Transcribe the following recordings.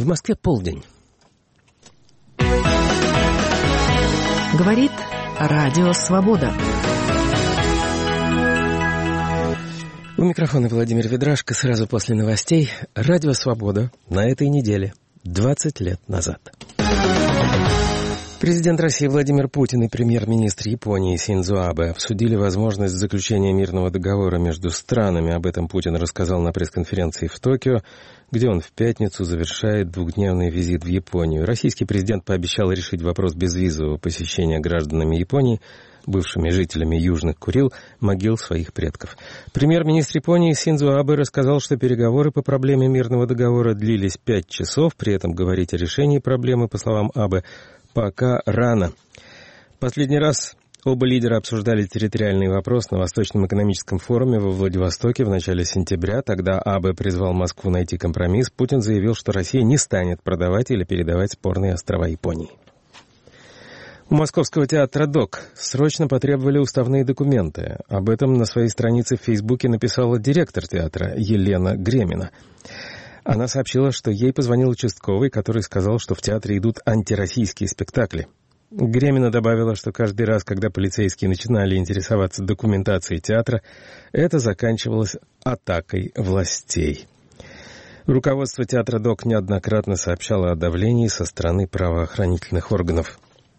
В Москве полдень. Говорит Радио Свобода. У микрофона Владимир Ведрашко. Сразу после новостей. Радио Свобода на этой неделе, 20 лет назад. Президент России Владимир Путин и премьер-министр Японии Синдзо Абе обсудили возможность заключения мирного договора между странами. Об этом Путин рассказал на пресс-конференции в Токио, где он в пятницу завершает двухдневный визит в Японию. Российский президент пообещал решить вопрос безвизового посещения гражданами Японии, бывшими жителями Южных Курил, могил своих предков. Премьер-министр Японии Синдзо Абе рассказал, что переговоры по проблеме мирного договора длились 5 часов. При этом говорить о решении проблемы, по словам Абе, пока рано. Последний раз оба лидера обсуждали территориальный вопрос на Восточном экономическом форуме во Владивостоке в начале сентября. Тогда Абе призвал Москву найти компромисс. Путин заявил, что Россия не станет продавать или передавать спорные острова Японии. У Московского театра ДОК срочно потребовали уставные документы. Об этом на своей странице в Фейсбуке написала директор театра Елена Гремина. Она сообщила, что ей позвонил участковый, который сказал, что в театре идут антироссийские спектакли. Гремина добавила, что каждый раз, когда полицейские начинали интересоваться документацией театра, это заканчивалось атакой властей. Руководство театра ДОК неоднократно сообщало о давлении со стороны правоохранительных органов.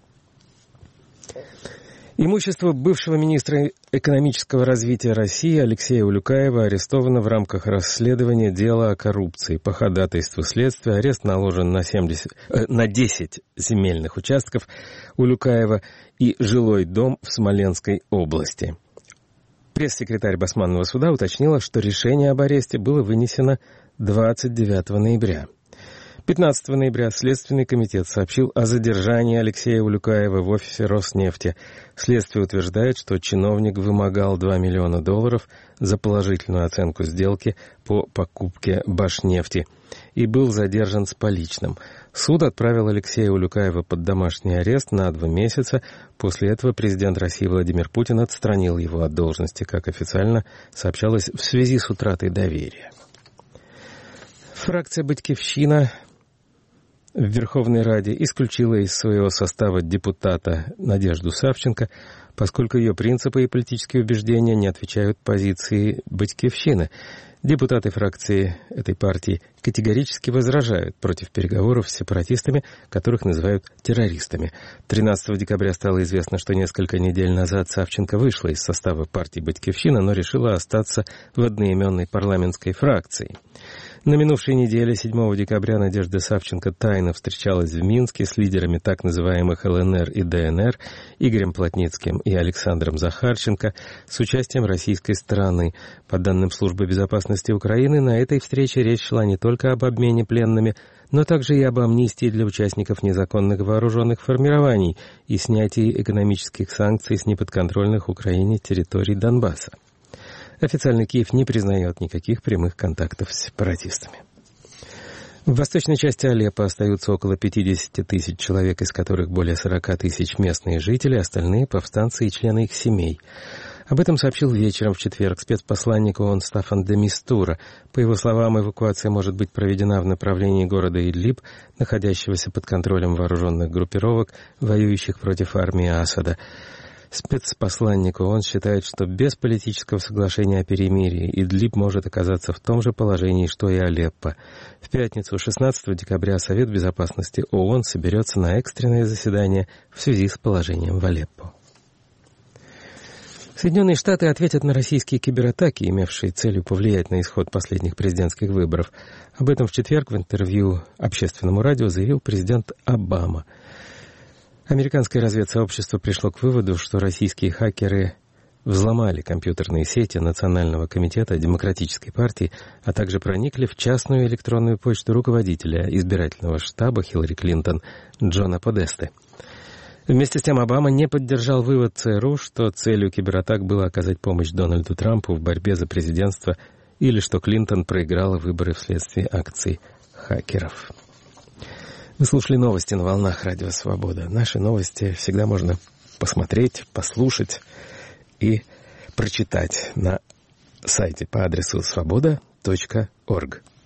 Имущество бывшего министра экономического развития России Алексея Улюкаева арестовано в рамках расследования дела о коррупции. По ходатайству следствия арест наложен на 10 земельных участков Улюкаева и жилой дом в Смоленской области. Пресс-секретарь Басманного суда уточнила, что решение об аресте было вынесено 29 ноября. 15 ноября Следственный комитет сообщил о задержании Алексея Улюкаева в офисе Роснефти. Следствие утверждает, что чиновник вымогал $2 миллиона за положительную оценку сделки по покупке Башнефти и был задержан с поличным. Суд отправил Алексея Улюкаева под домашний арест на 2 месяца. После этого президент России Владимир Путин отстранил его от должности, как официально сообщалось, в связи с утратой доверия. Фракция «Батькивщина» в Верховной Раде исключила из своего состава депутата Надежду Савченко, поскольку ее принципы и политические убеждения не отвечают позиции «Батькивщины». Депутаты фракции этой партии категорически возражают против переговоров с сепаратистами, которых называют террористами. 13 декабря стало известно, что несколько недель назад Савченко вышла из состава партии «Батькивщина», но решила остаться в одноименной парламентской фракции. На минувшей неделе, 7 декабря, Надежда Савченко тайно встречалась в Минске с лидерами так называемых ЛНР и ДНР Игорем Плотницким и Александром Захарченко с участием российской стороны. По данным Службы безопасности Украины, на этой встрече речь шла не только об обмене пленными, но также и об амнистии для участников незаконных вооруженных формирований и снятии экономических санкций с неподконтрольных Украине территорий Донбасса. Официальный Киев не признает никаких прямых контактов с сепаратистами. В восточной части Алеппо остаются около 50 тысяч человек, из которых более 40 тысяч местные жители, остальные — повстанцы и члены их семей. Об этом сообщил вечером в четверг спецпосланник ООН Стаффан де Мистура. По его словам, эвакуация может быть проведена в направлении города Идлиб, находящегося под контролем вооруженных группировок, воюющих против армии Асада. Спецпосланник ООН считает, что без политического соглашения о перемирии Идлиб может оказаться в том же положении, что и Алеппо. В пятницу, 16 декабря, Совет безопасности ООН соберется на экстренное заседание в связи с положением в Алеппо. Соединенные Штаты ответят на российские кибератаки, имевшие целью повлиять на исход последних президентских выборов. Об этом в четверг в интервью общественному радио заявил президент Обама. Американское разведсообщество пришло к выводу, что российские хакеры взломали компьютерные сети Национального комитета Демократической партии, а также проникли в частную электронную почту руководителя избирательного штаба Хиллари Клинтон Джона Подесты. Вместе с тем Обама не поддержал вывод ЦРУ, что целью кибератак было оказать помощь Дональду Трампу в борьбе за президентство или что Клинтон проиграла выборы вследствие акций хакеров. Вы слушали новости на волнах Радио Свобода. Наши новости всегда можно посмотреть, послушать и прочитать на сайте по адресу svoboda.org.